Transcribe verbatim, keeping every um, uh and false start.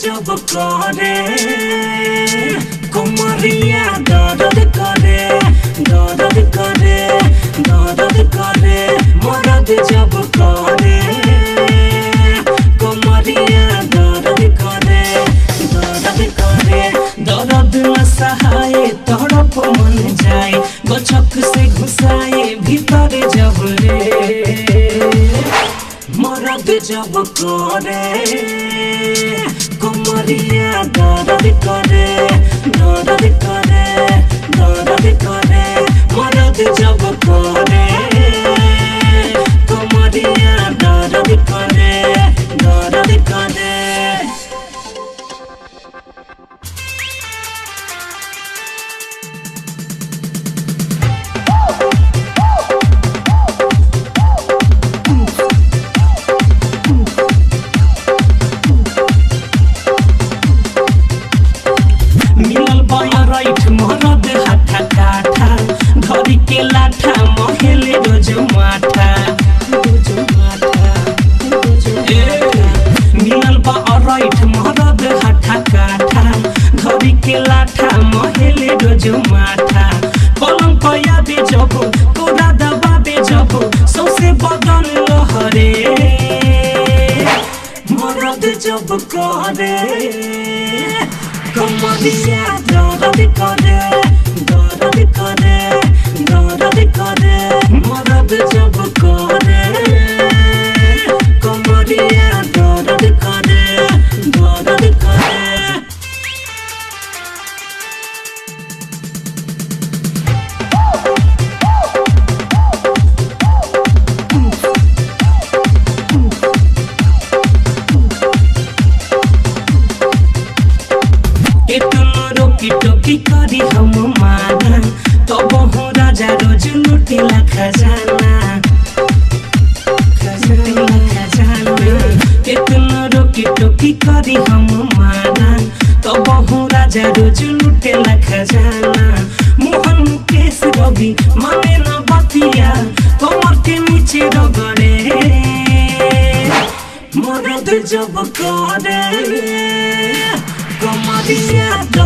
जब करे कमरिया दर्द करे दर्द करे दर्द करे मरद जब करे कमरिया दर्द करे दर्द करे दर्द असहाय तड़प मन जाए गचक से घुसाए भीतर जब रे मरद जब करे कमरिया दर्द करे दर्द करे दर्द करे मरद जब करे कमरिया दर्द करे दर्द करे मरद हाथा काठा धरी के लाठा महेले रोज माठा रोज माठा मिलल बा अराइठ मरद हाथा काठा धरी के लाठा महेले रोज माठा पलंग पया बे जब कोड़ा दबाबे जब सौसे बदन लहरे मरद जब करे कमरिया दर्द करे दर्द करे दर्द करे मरद जब करे कमरिया दर्द करे दर्द करे रोकी टोकी करी हम माना तब हो राजा रोज लुटेला खजाना खजाना खजाना कितना रोकी टोकी करी हम माना तब हो राजा रोज लुटेला खजाना मोहन मुकेश रवि माने न बतिया कमर के नीचे रगड़े मरद जब करे कमरिया